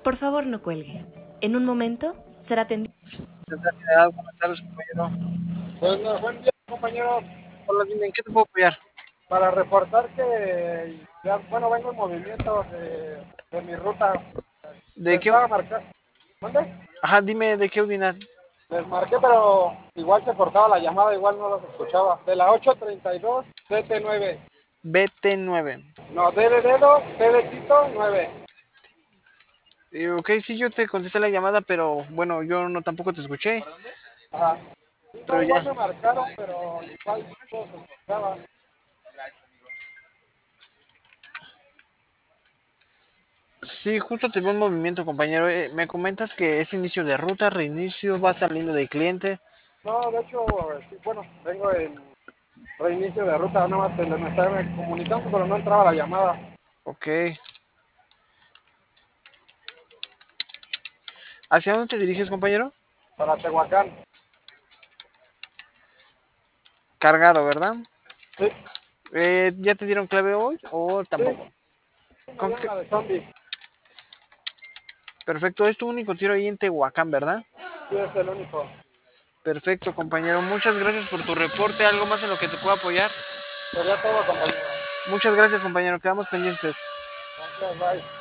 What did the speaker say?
Por favor, no cuelgue. En un momento será atendido. Central General, buenas tardes, compañero. Bueno, buen día, compañero. Hola, dime, ¿en qué te puedo apoyar? Para reportar que ya, bueno, vengo en movimiento de mi ruta. ¿De Les qué? estaba marcando. ¿Dónde? Ajá, dime, ¿de qué unidad? Les marqué, pero igual se cortaba la llamada, igual no los escuchaba. De la 832 DT9. BT9. No, D de dedo, T de Tito, 9. Ok, sí, yo te contesté la llamada, pero bueno, yo no tampoco te escuché, Ajá. No, pero igual ya. me marcaron, pero igual no se escuchaba. Sí, justo te veo en movimiento, compañero. Me comentas que es inicio de ruta, reinicio, va saliendo de cliente. No, de hecho, sí, bueno, vengo en reinicio de ruta, nada más me estaba comunicando, pero no entraba la llamada. Ok. ¿Hacia dónde te diriges, compañero? Para Tehuacán. Cargado, ¿verdad? Sí, ¿Ya te dieron clave hoy o sí, tampoco? me ¿Con dieron qué? la de zombie. Perfecto, es tu único tiro ahí en Tehuacán, ¿verdad? Sí, es el único. Perfecto, compañero. Muchas gracias por tu reporte. ¿Algo más en lo que te pueda apoyar? Sería todo, compañero. Muchas gracias, compañero. Quedamos pendientes. Gracias, bye.